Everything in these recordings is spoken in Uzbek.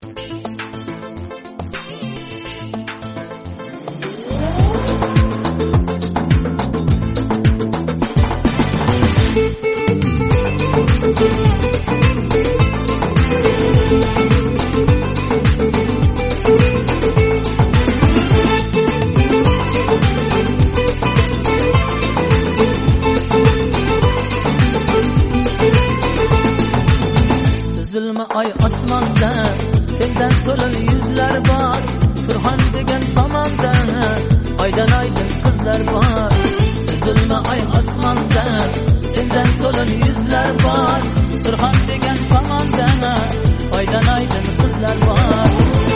Süzülme ay osmonda, sendan to'lin yuzlar bor. Surxon degan tomonda, oydan oydin qizlar bor. Süzülme ay osmonda, sendan to'lin yuzlar bor. Surxon degan tomonda, oydan oydin qizlar bor.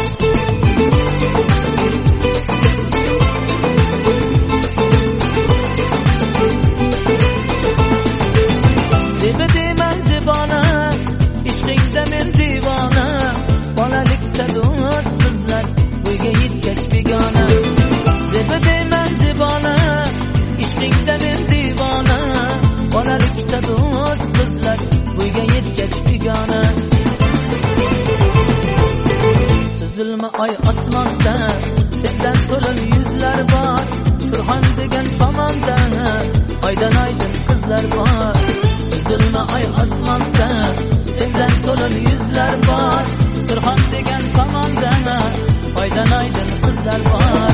Demedim zibona, ishqingda men divona. Bolalikda do'st qizlar, bo'yga yetgach begona. Demedim zibona, ishqingda men divona. Bolalikda do'st qizlar, bo'yga yetgach begona. Süzülme ay osmonda, sendan to'lin yuzlar bor. Surxon degan tomonda, oydan oydin qizlar bor. Süzülme ay osmonda, sendan to'lin yuzlar bor. Surxon degan tomonda, oydan oydin qizlar bor.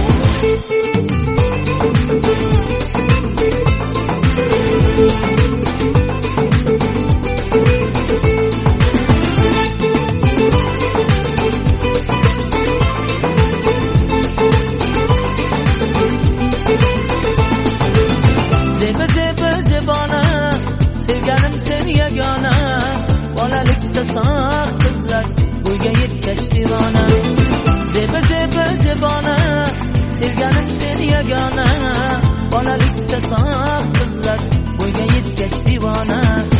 Zebona, sevganim sen yagona. Bolalikda sog' qizlar, bo'yga yetgach divona. Zebona, sevganim sen yagona. Bolalikda sog' qizlar, bo'yga yetgach divona.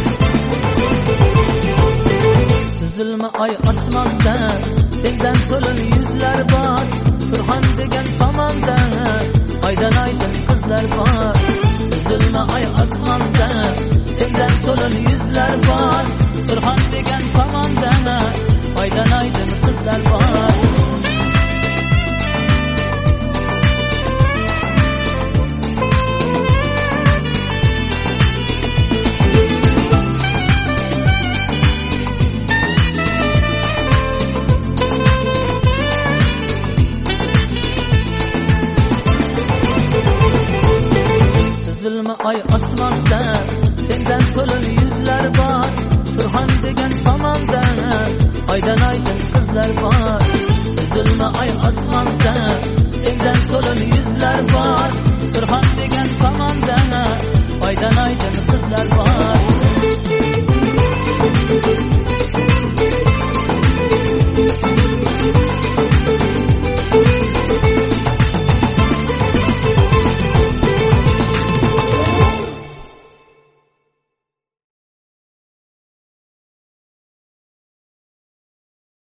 Süzülme ay osmonda, sendan to'lin yuzlar bor. Surxon degan tomonda, oydan oydin qizlar bor. Süzülme ay osmonda, sendan to'lin yuzlar bor. Surxon degan tomonda, oydan oydin qizlar bor. Süzülme ay osmonda, sendan to'lin yuzlar bor. Surxon degan tomonda, oydan oydin qizlar bor. Süzülme ay osmonda,